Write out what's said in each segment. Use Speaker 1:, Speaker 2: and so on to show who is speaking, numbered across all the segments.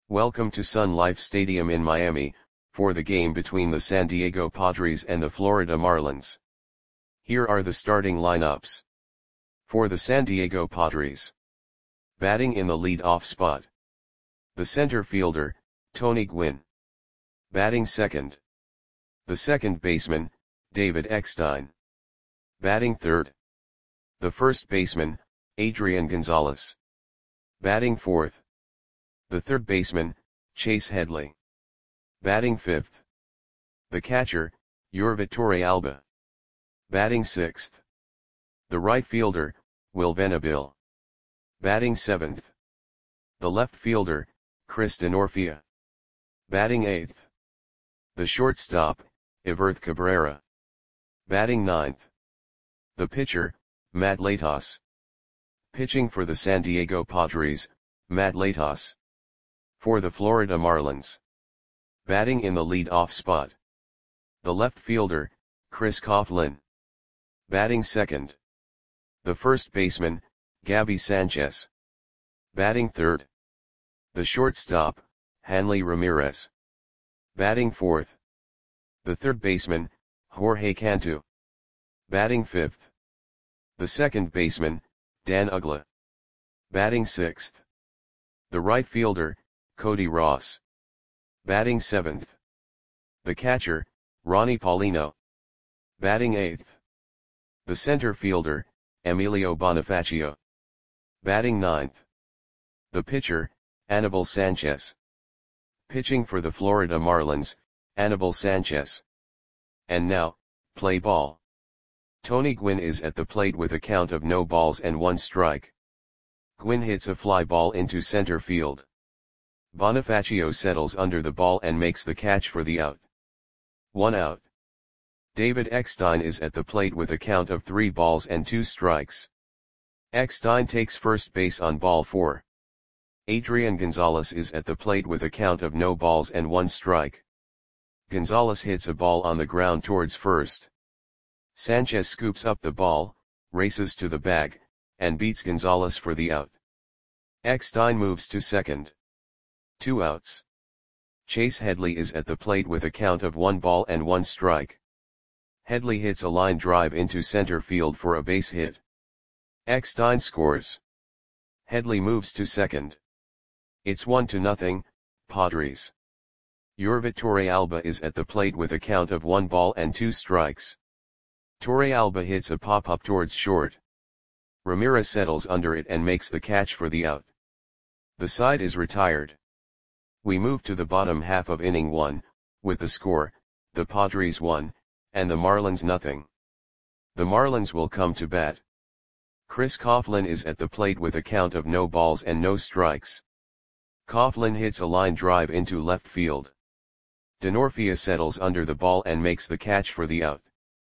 Speaker 1: Welcome to Sun Life Stadium in Miami, for the game between the San Diego Padres and the Florida Marlins. Here are the starting lineups. For the San Diego Padres. Batting in the lead-off spot. The center fielder, Tony Gwynn. Batting second. The second baseman, David Eckstein. Batting third. The first baseman, Adrian Gonzalez. Batting fourth. The third baseman, Chase Headley. Batting fifth. The catcher, Yorvi Torrealba. Batting sixth. The right fielder, Will Venable. Batting seventh. The left fielder, Chris Denorfia. Batting eighth. The shortstop, Everth Cabrera. Batting ninth. The pitcher, Matt Latos. Pitching for the San Diego Padres, Matt Latos. For the Florida Marlins. Batting in the lead-off spot. The left fielder, Chris Coughlin. Batting second. The first baseman, Gabby Sanchez. Batting third. The shortstop, Hanley Ramirez. Batting fourth. The third baseman, Jorge Cantu. Batting fifth. The second baseman, Dan Uggla. Batting sixth. The right fielder, Cody Ross. Batting seventh. The catcher, Ronnie Paulino. Batting eighth. The center fielder, Emilio Bonifacio. Batting ninth. The pitcher, Anibal Sanchez. Pitching for the Florida Marlins, Anibal Sanchez. And now, play ball. Tony Gwynn is at the plate with a count of no balls and one strike. Gwynn hits a fly ball into center field. Bonifacio settles under the ball and makes the catch for the out. 1 out. David Eckstein is at the plate with a count of 3 balls and 2 strikes. Eckstein takes first base on ball 4. Adrian Gonzalez is at the plate with a count of no balls and 1 strike. Gonzalez hits a ball on the ground towards first. Sanchez scoops up the ball, races to the bag, and beats Gonzalez for the out. Eckstein moves to second. 2 outs. Chase Headley is at the plate with a count of 1 ball and 1 strike. Headley hits a line drive into center field for a base hit. Eckstein scores. Headley moves to second. It's 1-0, Padres. Yorvi Torrealba is at the plate with a count of 1 ball and 2 strikes. Torrealba hits a pop-up towards short. Ramirez settles under it and makes the catch for the out. The side is retired. We move to the bottom half of inning 1, with the score, the Padres 1, and the Marlins 0. The Marlins will come to bat. Chris Coughlin is at the plate with a count of no balls and no strikes. Coughlin hits a line drive into left field. Denorfia settles under the ball and makes the catch for the out.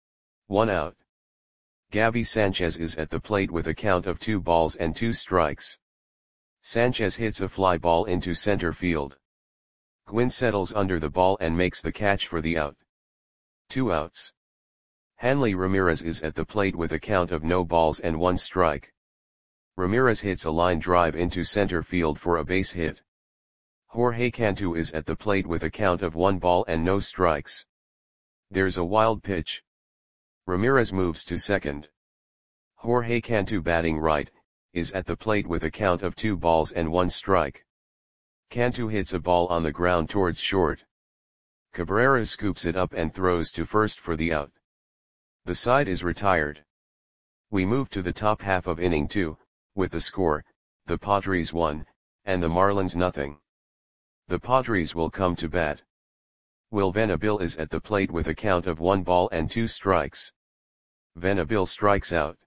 Speaker 1: 1 out. Gabby Sanchez is at the plate with a count of 2 balls and 2 strikes. Sanchez hits a fly ball into center field. Gwynn settles under the ball and makes the catch for the out. 2 outs. Hanley Ramirez is at the plate with a count of no balls and 1 strike. Ramirez hits a line drive into center field for a base hit. Jorge Cantu is at the plate with a count of 1 ball and no strikes. There's a wild pitch. Ramirez moves to second. Jorge Cantu, batting right, is at the plate with a count of 2 balls and 1 strike. Cantu hits a ball on the ground towards short. Cabrera scoops it up and throws to first for the out. The side is retired. We move to the top half of inning 2, with the score, the Padres 1, and the Marlins 0. The Padres will come to bat. Will Venable is at the plate with a count of 1 ball and 2 strikes. Venable strikes out.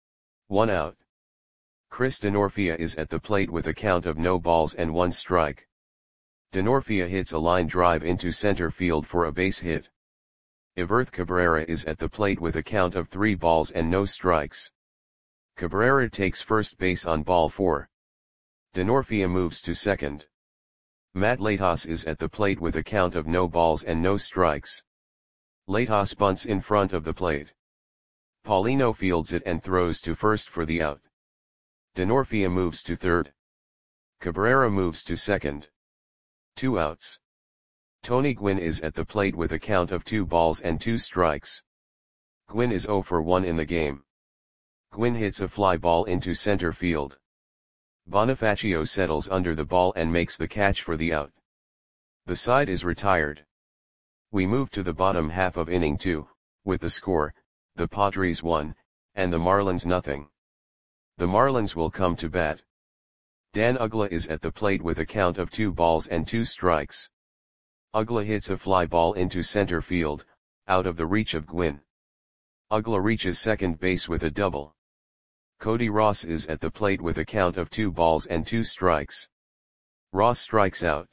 Speaker 1: 1 out. Chris Denorfia is at the plate with a count of no balls and 1 strike. Denorfia hits a line drive into center field for a base hit. Everth Cabrera is at the plate with a count of 3 balls and no strikes. Cabrera takes first base on ball 4. Denorfia moves to second. Matt Latos is at the plate with a count of no balls and no strikes. Latos bunts in front of the plate. Paulino fields it and throws to first for the out. Denorfia moves to third. Cabrera moves to second. 2 outs. Tony Gwynn is at the plate with a count of 2 balls and 2 strikes. Gwynn is 0 for 1 in the game. Gwynn hits a fly ball into center field. Bonifacio settles under the ball and makes the catch for the out. The side is retired. We move to the bottom half of inning 2, with the score, the Padres 1, and the Marlins nothing. The Marlins will come to bat. Dan Uggla is at the plate with a count of 2 balls and 2 strikes. Uggla hits a fly ball into center field, out of the reach of Gwynn. Uggla reaches second base with a double. Cody Ross is at the plate with a count of 2 balls and 2 strikes. Ross strikes out.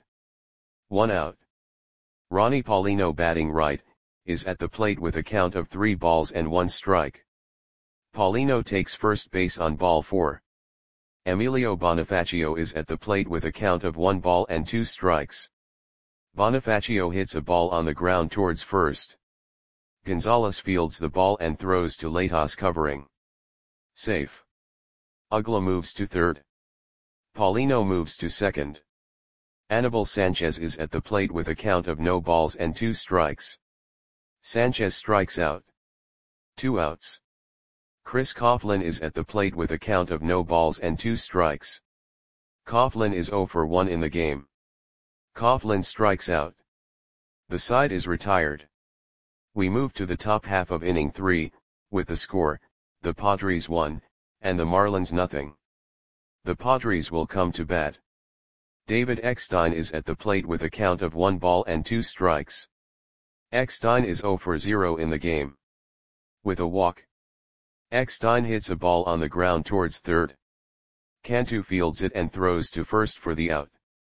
Speaker 1: 1 out. Ronnie Paulino, batting right, is at the plate with a count of 3 balls and 1 strike. Paulino takes first base on ball 4. Emilio Bonifacio is at the plate with a count of 1 ball and 2 strikes. Bonifacio hits a ball on the ground towards first. Gonzalez fields the ball and throws to Latos, covering. Safe. Uggla moves to third. Paulino moves to second. Anibal Sanchez is at the plate with a count of no balls and 2 strikes. Sanchez strikes out. 2 outs. Chris Coughlin is at the plate with a count of no balls and 2 strikes. Coughlin is 0 for 1 in the game. Coughlin strikes out. The side is retired. We move to the top half of inning 3, with the score, the Padres 1, and the Marlins nothing. The Padres will come to bat. David Eckstein is at the plate with a count of 1 ball and 2 strikes. Eckstein is 0 for 0 in the game. With a walk. Eckstein hits a ball on the ground towards third. Cantu fields it and throws to first for the out.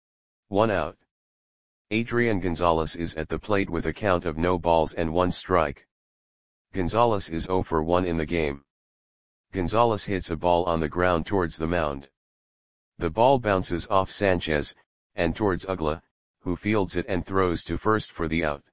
Speaker 1: 1 out. Adrian Gonzalez is at the plate with a count of no balls and 1 strike. Gonzalez is 0 for 1 in the game. Gonzalez hits a ball on the ground towards the mound. The ball bounces off Sanchez, and towards Uggla, who fields it and throws to first for the out.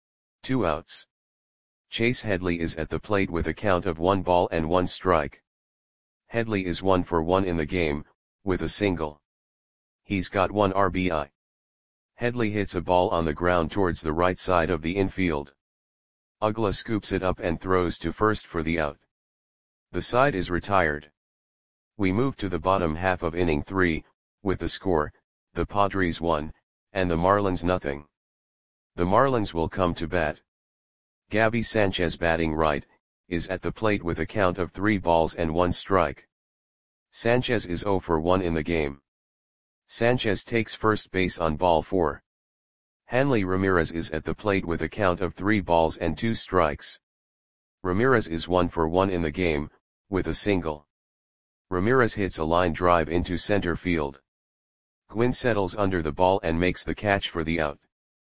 Speaker 1: 2 outs. Chase Headley is at the plate with a count of 1 ball and 1 strike. Headley is 1 for 1 in the game, with a single. He's got 1 RBI. Headley hits a ball on the ground towards the right side of the infield. Uggla scoops it up and throws to first for the out. The side is retired. We move to the bottom half of inning 3, with the score, the Padres 1, and the Marlins nothing. The Marlins will come to bat. Gabby Sanchez, batting right, is at the plate with a count of 3 balls and 1 strike. Sanchez is 0 for 1 in the game. Sanchez takes first base on ball 4. Hanley Ramirez is at the plate with a count of 3 balls and 2 strikes. Ramirez is 1 for 1 in the game, with a single. Ramirez hits a line drive into center field. Gwynn settles under the ball and makes the catch for the out.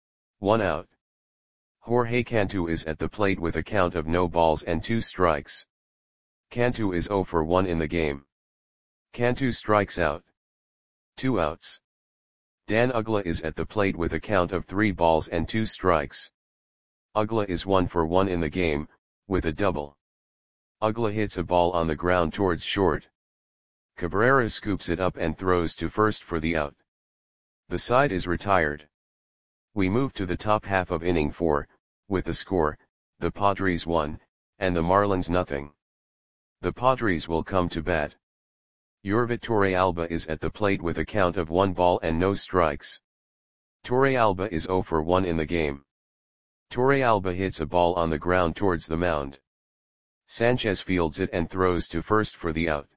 Speaker 1: 1 out. Jorge Cantu is at the plate with a count of no balls and 2 strikes. Cantu is 0 for 1 in the game. Cantu strikes out. 2 outs. Dan Uggla is at the plate with a count of 3 balls and 2 strikes. Uggla is 1 for 1 in the game, with a double. Uggla hits a ball on the ground towards short. Cabrera scoops it up and throws to first for the out. The side is retired. We move to the top half of inning 4, with the score, the Padres 1, and the Marlins nothing. The Padres will come to bat. Yorvit Torrealba is at the plate with a count of 1 ball and no strikes. Torrealba is 0 for 1 in the game. Torrealba hits a ball on the ground towards the mound. Sanchez fields it and throws to first for the out.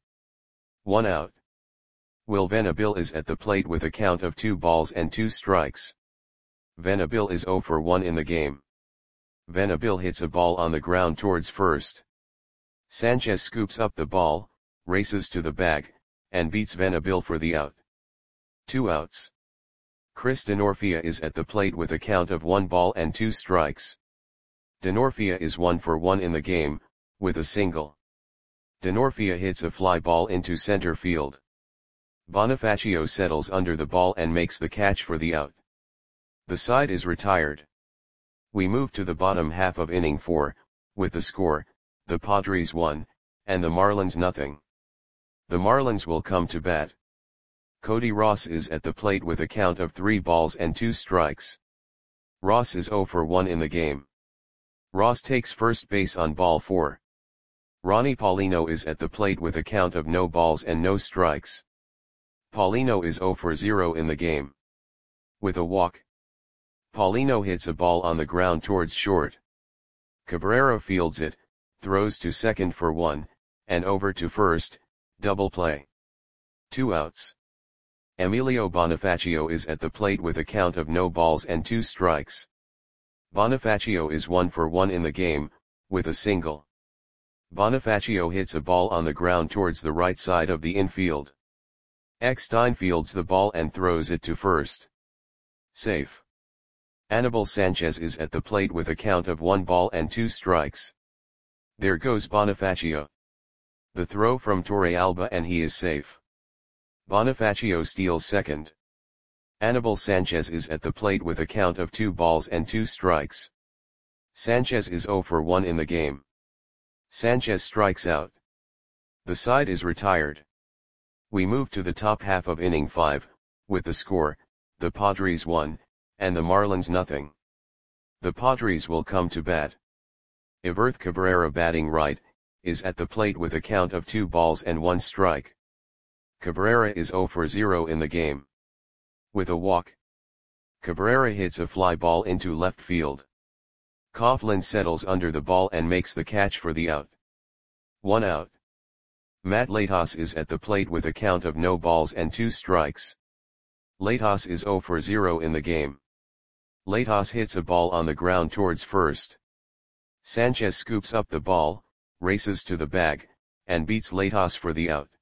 Speaker 1: 1 out. Will Venabil is at the plate with a count of 2 balls and 2 strikes. Venabil is 0 for 1 in the game. Venabil hits a ball on the ground towards first. Sanchez scoops up the ball, races to the bag, and beats Venabil for the out. 2 outs. Chris Denorfia is at the plate with a count of 1 ball and 2 strikes. Denorfia is 1 for 1 in the game, with a single. Denorfia hits a fly ball into center field. Bonifacio settles under the ball and makes the catch for the out. The side is retired. We move to the bottom half of inning 4, with the score, the Padres 1, and the Marlins nothing. The Marlins will come to bat. Cody Ross is at the plate with a count of 3 balls and 2 strikes. Ross is 0 for 1 in the game. Ross takes first base on ball 4. Ronnie Paulino is at the plate with a count of no balls and no strikes. Paulino is 0 for 0 in the game. With a walk, Paulino hits a ball on the ground towards short. Cabrera fields it, throws to second for 1, and over to first, double play. 2 outs. Emilio Bonifacio is at the plate with a count of no balls and 2 strikes. Bonifacio is 1 for 1 in the game, with a single. Bonifacio hits a ball on the ground towards the right side of the infield. Eckstein fields the ball and throws it to first. Safe. Anibal Sanchez is at the plate with a count of 1 ball and 2 strikes. There goes Bonifacio. The throw from Torrealba and he is safe. Bonifacio steals second. Anibal Sanchez is at the plate with a count of 2 balls and 2 strikes. Sanchez is 0 for 1 in the game. Sanchez strikes out. The side is retired. We move to the top half of inning 5, with the score, the Padres 1, and the Marlins nothing. The Padres will come to bat. Everth Cabrera, batting right, is at the plate with a count of 2 balls and 1 strike. Cabrera is 0 for 0 in the game. With a walk, Cabrera hits a fly ball into left field. Coughlin settles under the ball and makes the catch for the out. 1 out. Matt Latos is at the plate with a count of no balls and 2 strikes. Latos is 0 for 0 in the game. Latos hits a ball on the ground towards first. Sanchez scoops up the ball, races to the bag, and beats Latos for the out.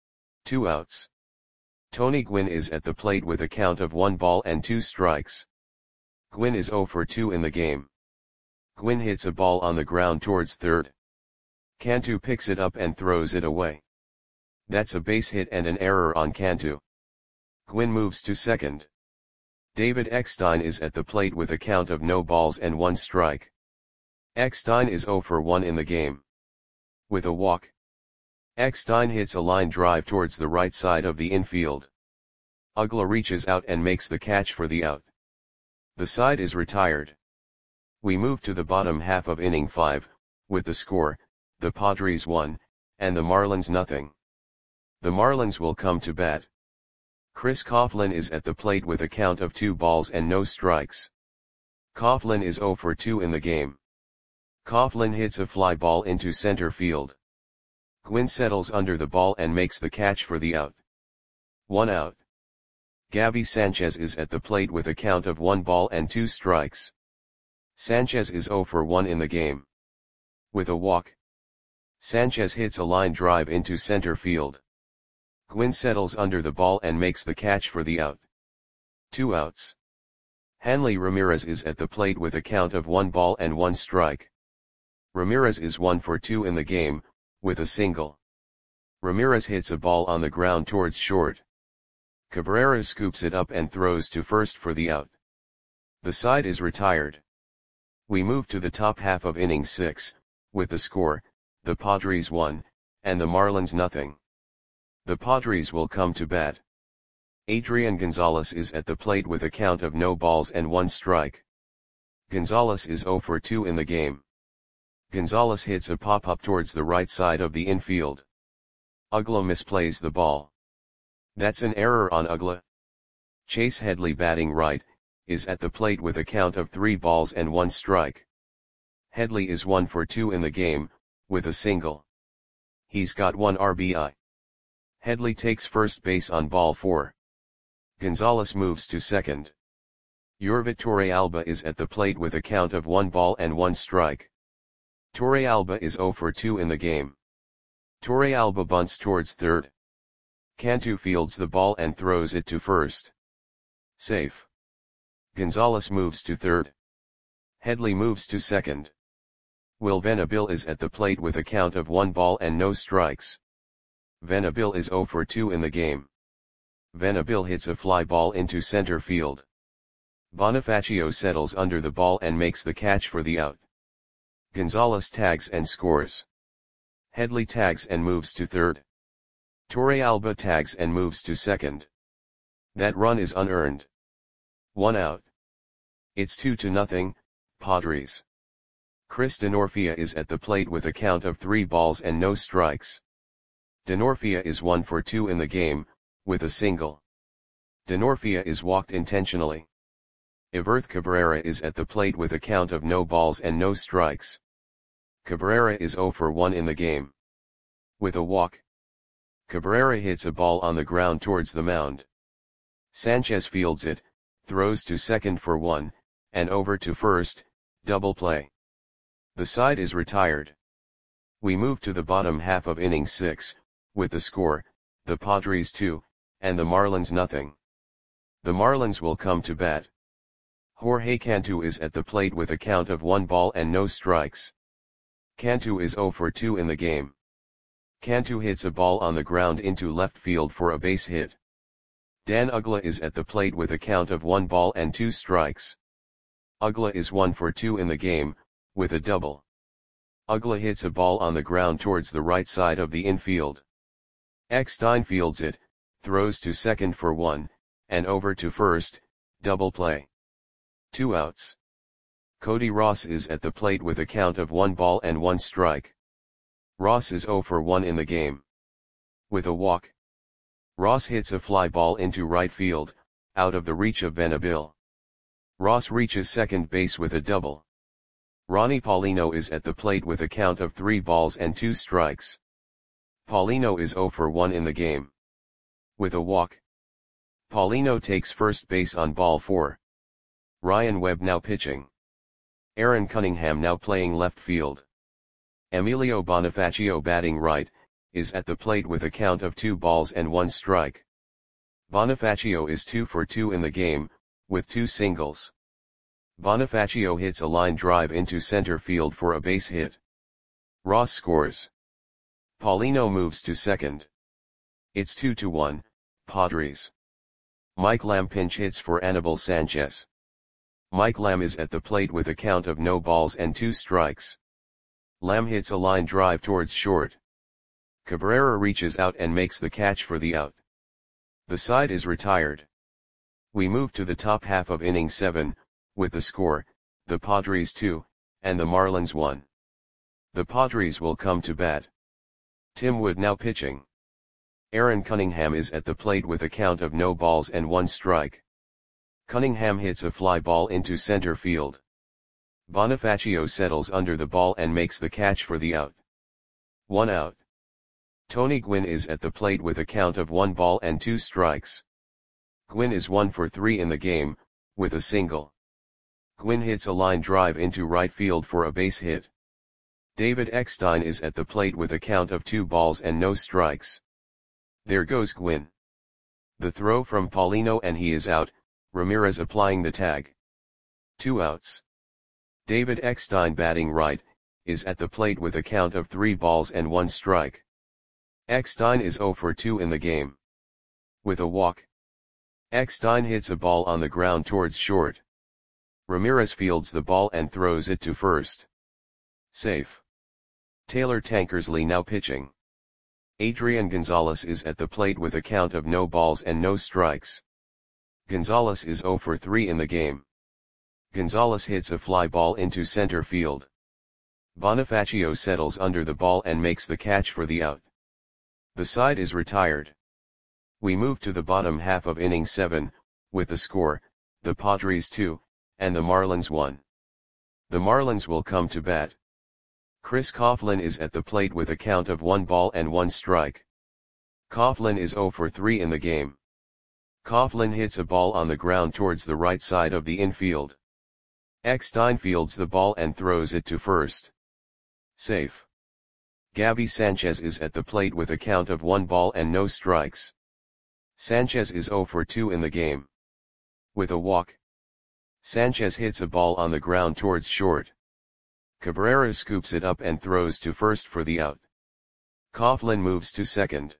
Speaker 1: 2 outs. Tony Gwynn is at the plate with a count of 1 ball and 2 strikes. Gwynn is 0 for 2 in the game. Gwynn hits a ball on the ground towards third. Cantu picks it up and throws it away. That's a base hit and an error on Cantu. Gwynn moves to second. David Eckstein is at the plate with a count of no balls and 1 strike. Eckstein is 0 for 1 in the game. With a walk, Eckstein hits a line drive towards the right side of the infield. Uggla reaches out and makes the catch for the out. The side is retired. We move to the bottom half of inning 5, with the score, the Padres 1, and the Marlins nothing. The Marlins will come to bat. Chris Coughlin is at the plate with a count of 2 balls and no strikes. Coughlin is 0 for 2 in the game. Coughlin hits a fly ball into center field. Gwynn settles under the ball and makes the catch for the out. 1 out. Gabby Sanchez is at the plate with a count of 1 ball and 2 strikes. Sanchez is 0 for 1 in the game. With a walk, Sanchez hits a line drive into center field. Gwynn settles under the ball and makes the catch for the out. 2 outs. Hanley Ramirez is at the plate with a count of 1 ball and 1 strike. Ramirez is 1 for 2 in the game, with a single. Ramirez hits a ball on the ground towards short. Cabrera scoops it up and throws to first for the out. The side is retired. We move to the top half of inning 6, with the score, the Padres 1, and the Marlins nothing. The Padres will come to bat. Adrian Gonzalez is at the plate with a count of no balls and 1 strike. Gonzalez is 0 for 2 in the game. Gonzalez hits a pop-up towards the right side of the infield. Uggla misplays the ball. That's an error on Uggla. Chase Headley, batting right, is at the plate with a count of 3 balls and 1 strike. Headley is 1 for 2 in the game, with a single. He's got 1 RBI. Headley takes first base on ball 4. Gonzalez moves to second. Yorvit Torrealba is at the plate with a count of 1 ball and 1 strike. Torrealba is 0 for 2 in the game. Torrealba bunts towards third. Cantu fields the ball and throws it to first. Safe. Gonzalez moves to third. Headley moves to second. Will Venable is at the plate with a count of 1 ball and no strikes. Venable is 0 for 2 in the game. Venable hits a fly ball into center field. Bonifacio settles under the ball and makes the catch for the out. Gonzalez tags and scores. Headley tags and moves to third. Torrealba tags and moves to second. That run is unearned. 1 out. It's 2-0, Padres. Chris Denorfia is at the plate with a count of 3 balls and no strikes. Denorfia is 1 for 2 in the game, with a single. Denorfia is walked intentionally. Everth Cabrera is at the plate with a count of no balls and no strikes. Cabrera is 0 for 1 in the game. With a walk. Cabrera hits a ball on the ground towards the mound. Sanchez fields it, throws to second for 1, and over to first, double play. The side is retired. We move to the bottom half of inning 6, with the score, the Padres 2, and the Marlins nothing. The Marlins will come to bat. Jorge Cantu is at the plate with a count of 1 ball and no strikes. Cantu is 0 for 2 in the game. Cantu hits a ball on the ground into left field for a base hit. Dan Uggla is at the plate with a count of 1 ball and 2 strikes. Uggla is 1 for 2 in the game, with a double. Uggla hits a ball on the ground towards the right side of the infield. Eckstein fields it, throws to second for 1, and over to first, double play. 2 outs. Cody Ross is at the plate with a count of 1 ball and 1 strike. Ross is 0 for 1 in the game. With a walk. Ross hits a fly ball into right field, out of the reach of Venable. Ross reaches second base with a double. Ronnie Paulino is at the plate with a count of 3 balls and 2 strikes. Paulino is 0 for 1 in the game. With a walk. Paulino takes first base on ball 4. Ryan Webb now pitching. Aaron Cunningham now playing left field. Emilio Bonifacio batting right, is at the plate with a count of 2 balls and 1 strike. Bonifacio is 2 for 2 in the game, with 2 singles. Bonifacio hits a line drive into center field for a base hit. Ross scores. Paulino moves to second. It's 2-1, Padres. Mike Lamb pinch hits for Anibal Sanchez. Mike Lamb is at the plate with a count of no balls and 2 strikes. Lamb hits a line drive towards short. Cabrera reaches out and makes the catch for the out. The side is retired. We move to the top half of inning 7, with the score, the Padres 2, and the Marlins 1. The Padres will come to bat. Tim Wood now pitching. Aaron Cunningham is at the plate with a count of no balls and 1 strike. Cunningham hits a fly ball into center field. Bonifacio settles under the ball and makes the catch for the out. 1 out. Tony Gwynn is at the plate with a count of 1 ball and 2 strikes. Gwynn is 1 for 3 in the game, with a single. Gwynn hits a line drive into right field for a base hit. David Eckstein is at the plate with a count of 2 balls and no strikes. There goes Gwynn. The throw from Paulino and he is out, Ramirez applying the tag. 2 outs. David Eckstein batting right, is at the plate with a count of 3 balls and 1 strike. Eckstein is 0 for 2 in the game. With a walk. Eckstein hits a ball on the ground towards short. Ramirez fields the ball and throws it to first. Safe. Taylor Tankersley now pitching. Adrian Gonzalez is at the plate with a count of no balls and no strikes. Gonzalez is 0 for 3 in the game. Gonzalez hits a fly ball into center field. Bonifacio settles under the ball and makes the catch for the out. The side is retired. We move to the bottom half of inning 7, with the score, the Padres 2, and the Marlins 1. The Marlins will come to bat. Chris Coughlin is at the plate with a count of 1 ball and 1 strike. Coughlin is 0 for 3 in the game. Coughlin hits a ball on the ground towards the right side of the infield. Eckstein fields the ball and throws it to first. Safe. Gabby Sanchez is at the plate with a count of 1 ball and no strikes. Sanchez is 0 for 2 in the game. With a walk. Sanchez hits a ball on the ground towards short. Cabrera scoops it up and throws to first for the out. Coughlin moves to second.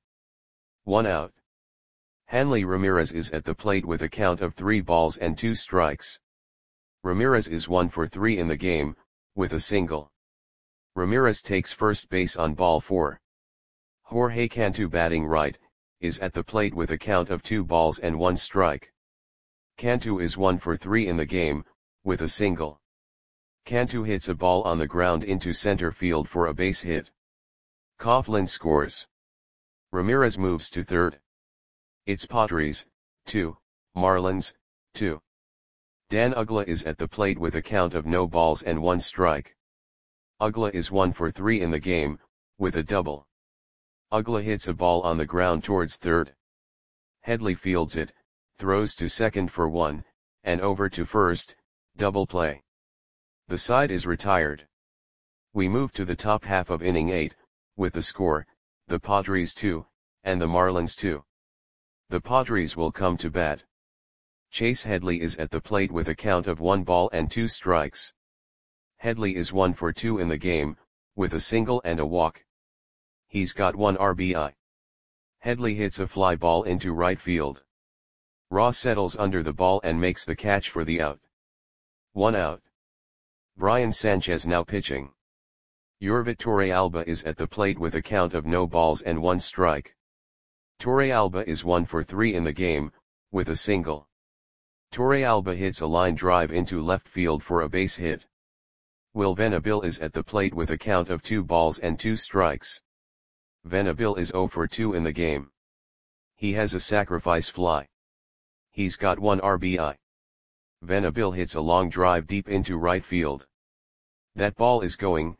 Speaker 1: 1 out. Hanley Ramirez is at the plate with a count of 3 balls and 2 strikes. Ramirez is 1 for 3 in the game, with a single. Ramirez takes first base on ball 4. Jorge Cantu batting right, is at the plate with a count of 2 balls and 1 strike. Cantu is 1 for 3 in the game, with a single. Cantu hits a ball on the ground into center field for a base hit. Coughlin scores. Ramirez moves to third. It's Padres, 2, Marlins, 2. Dan Uggla is at the plate with a count of no balls and 1 strike. Uggla is 1 for 3 in the game, with a double. Uggla hits a ball on the ground towards third. Headley fields it, throws to second for 1, and over to first, double play. The side is retired. We move to the top half of inning 8, with the score, the Padres 2, and the Marlins 2. The Padres will come to bat. Chase Headley is at the plate with a count of 1 ball and 2 strikes. Headley is 1 for 2 in the game, with a single and a walk. He's got 1 RBI. Headley hits a fly ball into right field. Ross settles under the ball and makes the catch for the out. 1 out. Brian Sanchez now pitching. Yorvit Torrealba is at the plate with a count of no balls and 1 strike. Torrealba is 1 for 3 in the game, with a single. Torrealba hits a line drive into left field for a base hit. Will Venable is at the plate with a count of 2 balls and 2 strikes. Venable is 0 for 2 in the game. He has a sacrifice fly. He's got 1 RBI. Venable hits a long drive deep into right field. That ball is gone.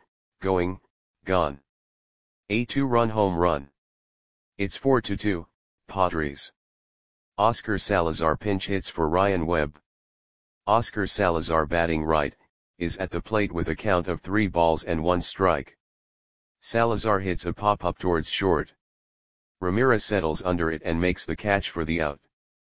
Speaker 1: A 2-run home run. It's 4-2, Padres. Oscar Salazar pinch hits for Ryan Webb. Oscar Salazar batting right, is at the plate with a count of 3 balls and 1 strike. Salazar hits a pop-up towards short. Ramirez settles under it and makes the catch for the out.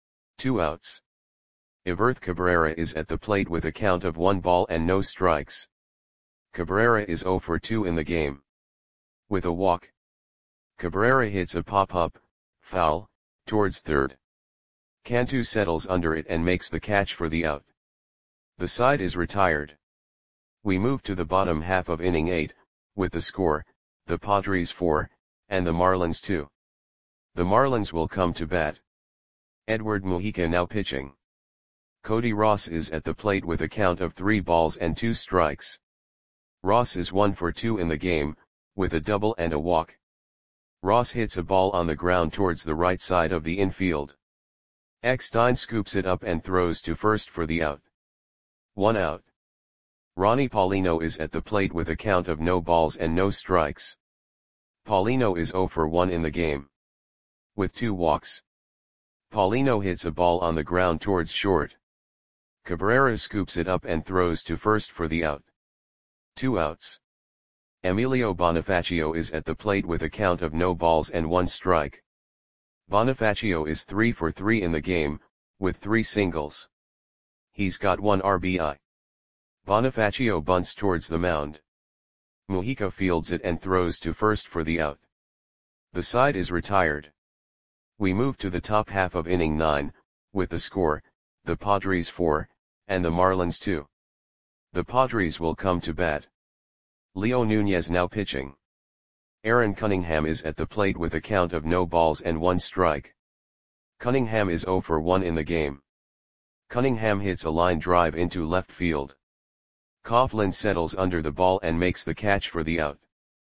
Speaker 1: 2 outs. Everth Cabrera is at the plate with a count of 1 ball and no strikes. Cabrera is 0 for 2 in the game. With a walk. Cabrera hits a pop-up, foul, towards third. Cantu settles under it and makes the catch for the out. The side is retired. We move to the bottom half of inning 8, with the score, the Padres 4, and the Marlins 2. The Marlins will come to bat. Edward Mujica now pitching. Cody Ross is at the plate with a count of 3 balls and 2 strikes. Ross is 1 for 2 in the game, with a double and a walk. Ross hits a ball on the ground towards the right side of the infield. Eckstein scoops it up and throws to first for the out. 1 out. Ronnie Paulino is at the plate with a count of no balls and no strikes. Paulino is 0 for 1 in the game. With 2 walks. Paulino hits a ball on the ground towards short. Cabrera scoops it up and throws to first for the out. 2 outs. Emilio Bonifacio is at the plate with a count of no balls and 1 strike. Bonifacio is 3 for 3 in the game, with 3 singles. He's got 1 RBI. Bonifacio bunts towards the mound. Mujica fields it and throws to first for the out. The side is retired. We move to the top half of inning 9, with the score, the Padres 4, and the Marlins 2. The Padres will come to bat. Leo Nunez now pitching. Aaron Cunningham is at the plate with a count of no balls and 1 strike. Cunningham is 0 for 1 in the game. Cunningham hits a line drive into left field. Coughlin settles under the ball and makes the catch for the out.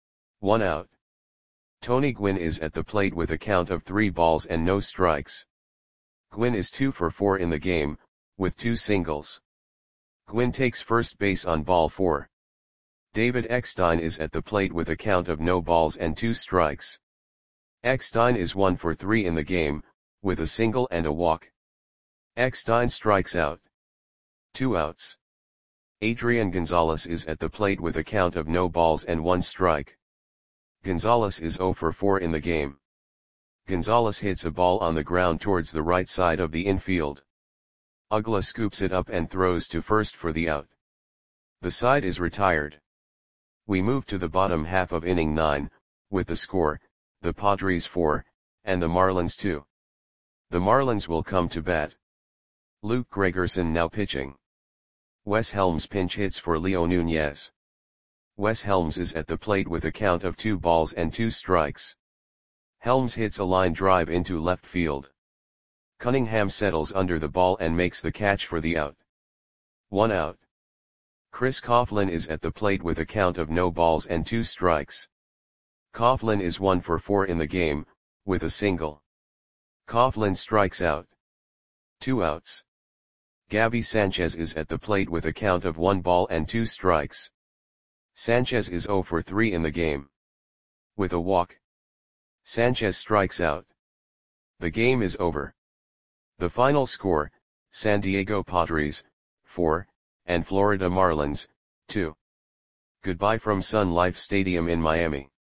Speaker 1: 1 out. Tony Gwynn is at the plate with a count of 3 balls and no strikes. Gwynn is 2 for 4 in the game, with 2 singles. Gwynn takes first base on ball 4. David Eckstein is at the plate with a count of no balls and 2 strikes. Eckstein is 1 for 3 in the game, with a single and a walk. Eckstein strikes out. 2 outs. Adrian Gonzalez is at the plate with a count of no balls and 1 strike. Gonzalez is 0 for 4 in the game. Gonzalez hits a ball on the ground towards the right side of the infield. Uggla scoops it up and throws to first for the out. The side is retired. We move to the bottom half of inning 9, with the score, the Padres 4, and the Marlins 2. The Marlins will come to bat. Luke Gregerson now pitching. Wes Helms pinch hits for Leo Nunez. Wes Helms is at the plate with a count of 2 balls and 2 strikes. Helms hits a line drive into left field. Cunningham settles under the ball and makes the catch for the out. 1 out. Chris Coughlin is at the plate with a count of no balls and 2 strikes. Coughlin is 1 for 4 in the game, with a single. Coughlin strikes out. 2 outs. Gabby Sanchez is at the plate with a count of 1 ball and 2 strikes. Sanchez is 0 for 3 in the game. With a walk. Sanchez strikes out. The game is over. The final score, San Diego Padres, 4, and Florida Marlins, 2. Goodbye from Sun Life Stadium in Miami.